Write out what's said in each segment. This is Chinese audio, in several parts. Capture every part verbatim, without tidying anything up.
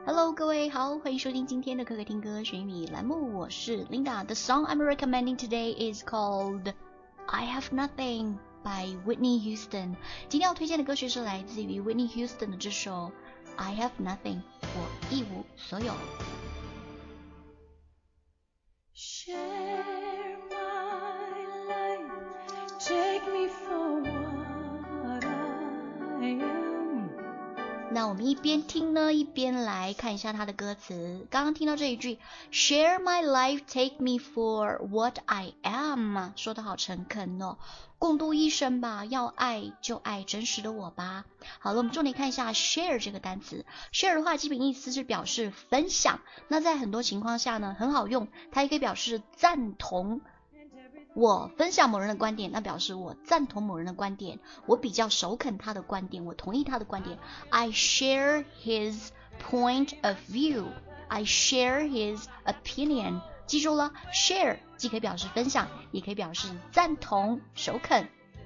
Hello， 各位好，欢迎收听今天的可可听歌学英语栏目，我是 Linda。The song I'm recommending today is called I Have Nothing by Whitney Houston。今天要推荐的歌曲是来自于 Whitney Houston 的这首 I Have Nothing， 我一無所有。 Share my life, take me for what I am。 那我们一边听呢，一边来看一下它的歌词。刚刚听到这一句 Share my life, take me for what I am， 说得好诚恳哦，共度一生吧，要爱就爱真实的我吧。好了，我们重点看一下 share 这个单词。 share 的话基本意思是表示分享，那在很多情况下呢很好用，它也可以表示赞同。我分享某人的观点，那表示我赞同某人的观点，我比较首肯他的观点，我同意他的观点。 I share his point of view， I share his opinion。 记住了， share 既可以表示分享，也可以表示赞同首肯。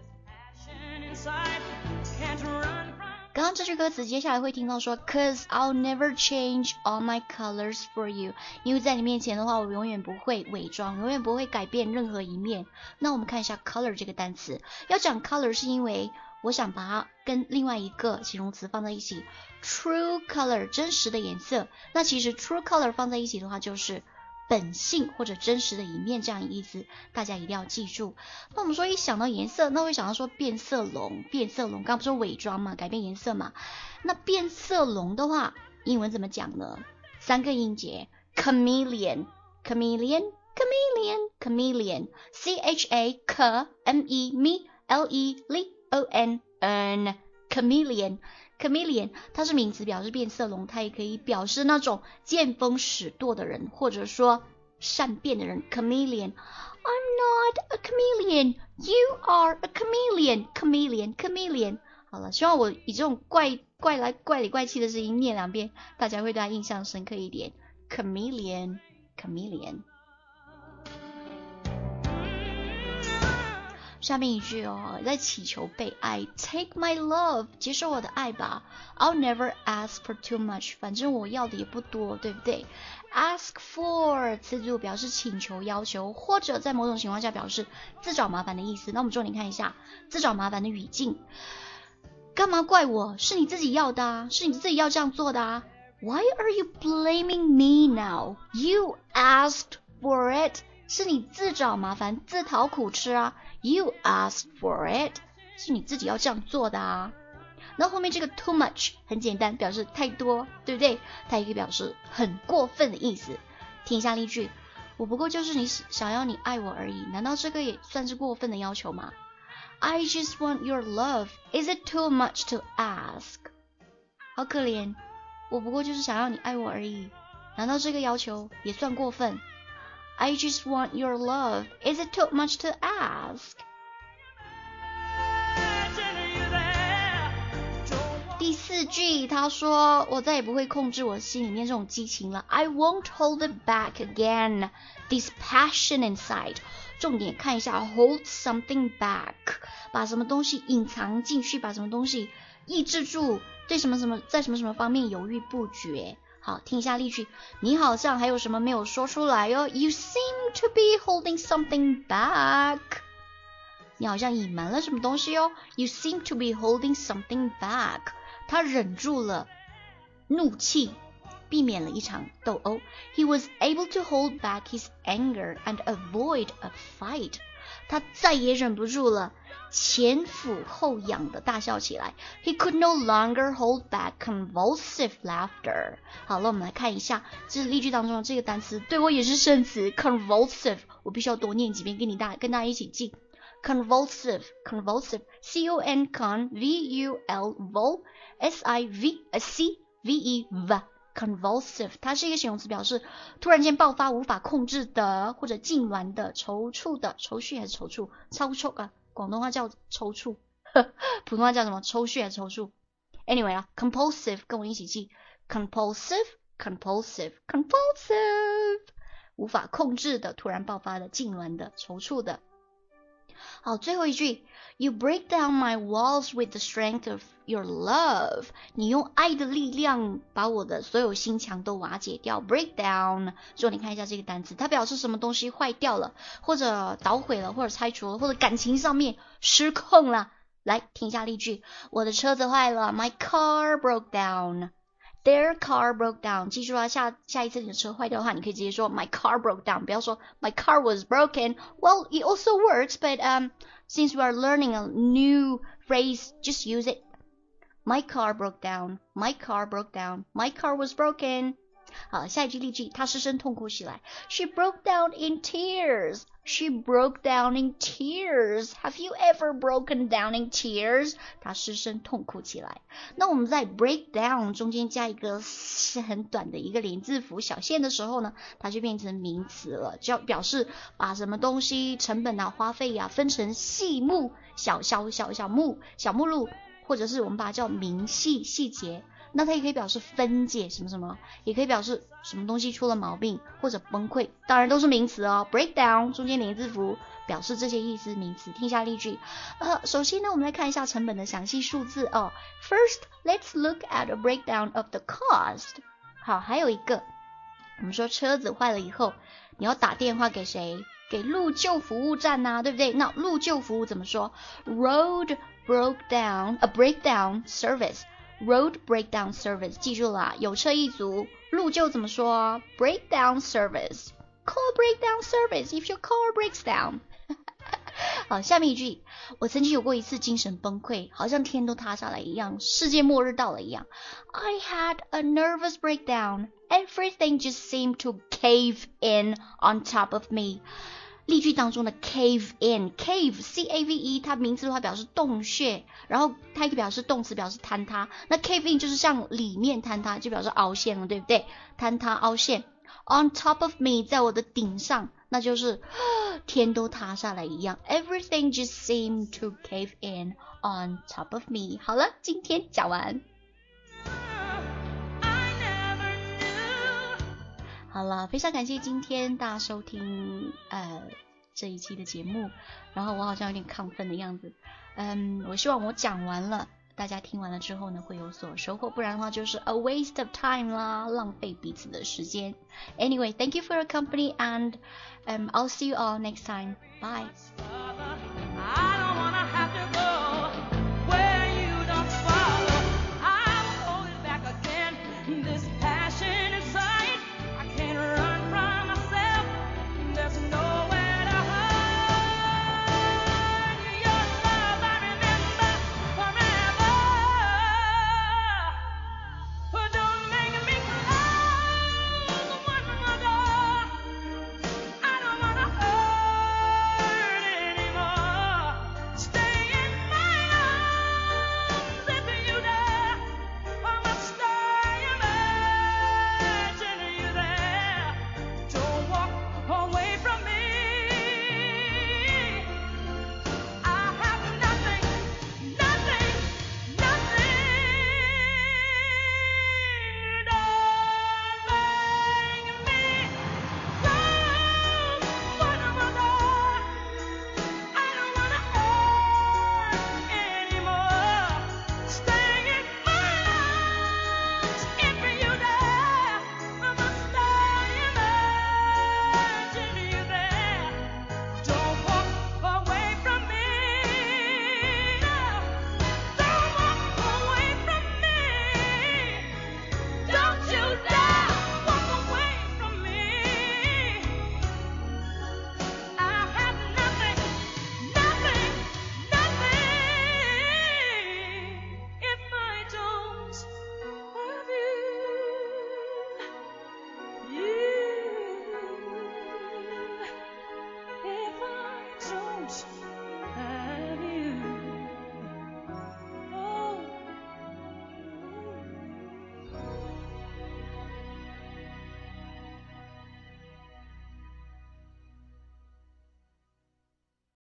刚刚这句歌词接下来会听到说 Cause I'll never change all my colors for you， 因为在你面前的话我永远不会伪装，永远不会改变任何一面。那我们看一下 color 这个单词，要讲 color 是因为我想把它跟另外一个形容词放在一起， true color 真实的颜色。那其实 true color 放在一起的话就是本性或者真实的一面，这样的意思，大家一定要记住。那我们说一想到颜色，那会想到说变色龙，变色龙刚刚不是说伪装嘛，改变颜色嘛。那变色龙的话英文怎么讲呢？三个音节 chameleon chameleon chameleon chameleon C H A C M E L E L O N N chameleon chameleon 它是名词，表示变色龙，它也可以表示那种见风使舵的人，或者说善变的人。 chameleon I'm not a chameleon, you are a chameleon chameleon chameleon。 好了，希望我以这种怪怪来怪里怪气的声音念两遍，大家会对它印象深刻一点。 chameleon chameleon。下面一句哦，在祈求被爱 Take my love， 接受我的爱吧。 I'll never ask for too much， 反正我要的也不多，对不对？ Ask for 词组表示请求要求，或者在某种情况下表示自找麻烦的意思。那我们重点看一下自找麻烦的语境。干嘛怪我？是你自己要的啊，是你自己要这样做的啊。 Why are you blaming me now? You asked for it， 是你自找麻烦，自讨苦吃啊。You asked for it， 是你自己要这样做的啊。那后面这个 too much 很简单，表示太多，对不对？它也可以表示很过分的意思。听一下例句，我不过就是你想要你爱我而已，难道这个也算是过分的要求吗？ I just want your love, is it too much to ask？ 好可怜，我不过就是想要你爱我而已，难道这个要求也算过分？ I just want your love, is it too much to ask？ 第四句他说我再也不会控制我心里面这种激情了。 I won't hold it back again, this passion inside。 重点看一下 hold something back， 把什么东西隐藏进去，把什么东西抑制住，对什么什么在什么什么方面犹豫不决。好，听一下例句，你好像还有什么没有说出来哦。 You seem to be holding something back， 你好像隐瞒了什么东西哦。 You seem to be holding something back， 他忍住了怒气，避免了一场斗殴。 He was able to hold back his anger and avoid a fight， 他再也忍不住了，前俯后仰的大笑起来。 He could no longer hold back convulsive laughter。 好了，我们来看一下这是例句当中的这个单词，对我也是生词 convulsive， 我必须要多念几遍跟你大跟大家一起记 convulsive convulsive C O N con V U L vol S I V C V E V convulsive， 它是一个形容词，表示突然间爆发无法控制的，或者痉挛的，踌躇的，抽搐还是踌躇抽搐啊，广东话叫抽搐普通话叫什么？抽搐还是踌躇 Anyway 啊 compulsive 跟我一起记 compulsive compulsive compulsive 无法控制的，突然爆发的，痉挛的，踌躇的。 好，最后一句 You break down my walls with the strength of your love. 你用爱的力量把我的所有心墙都瓦解掉。break down， 所以你看一下这个单词，它表示什么东西坏掉了，或者捣毁了，或者拆除了，或者感情上面失控了。来，听一下例句，我的车子坏了 My car broke down.Their car broke down. 记住啊，下下一次你的车坏掉的话，你可以直接说 My car broke down. 不要说 My car was broken. Well, it also works, but um, since we are learning a new phrase, just use it. My car broke down. My car broke down. My car was broken. 好，下一句例句，她失声痛哭起来。She broke down in tears. She broke down in tears. Have you ever broken down in tears? 她失声痛哭起来。那我们在 break down 中间加一个是很短的一个连字符小线的时候呢，它就变成名词了，就表示把什么东西成本啊、花费啊分成细目、小小小小目、小目录，或者是我们把它叫明细、细节。那它也可以表示分解什么什么，也可以表示什么东西出了毛病或者崩溃，当然都是名词哦。break down 中间连字符表示这些意思名词。听一下例句。呃，首先呢，我们来看一下成本的详细数字哦。First, let's look at a breakdown of the cost. 好，还有一个，我们说车子坏了以后，你要打电话给谁？给路救服务站啊，对不对？那路救服务怎么说 ？Road broke down, a breakdown service.Road breakdown service 记住了，有车一族，路救怎么说 breakdown service call breakdown service if your car breaks down 好，下面一句，我曾经有过一次精神崩溃，好像天都塌下来一样，世界末日到了一样。I had a nervous breakdown. Everything just seemed to cave in on top of me.例句当中的 cave in cave C A V E 它名词的话表示洞穴，然后它也可以表示动词表示坍塌，那 cave in 就是向里面坍塌，就表示凹陷了，对不对？坍塌凹陷 on top of me 在我的顶上，那就是天都塌下来一样。 Everything just seemed to cave in on top of me。 好了，今天讲完。好了，非常感谢今天大家收听呃这一期的节目，然后我好像有点亢奋的样子，嗯，我希望我讲完了，大家听完了之后呢会有所收获，不然的话就是 a waste of time 啦，浪费彼此的时间。Anyway, thank you for your company and um, I'll see you all next time. Bye.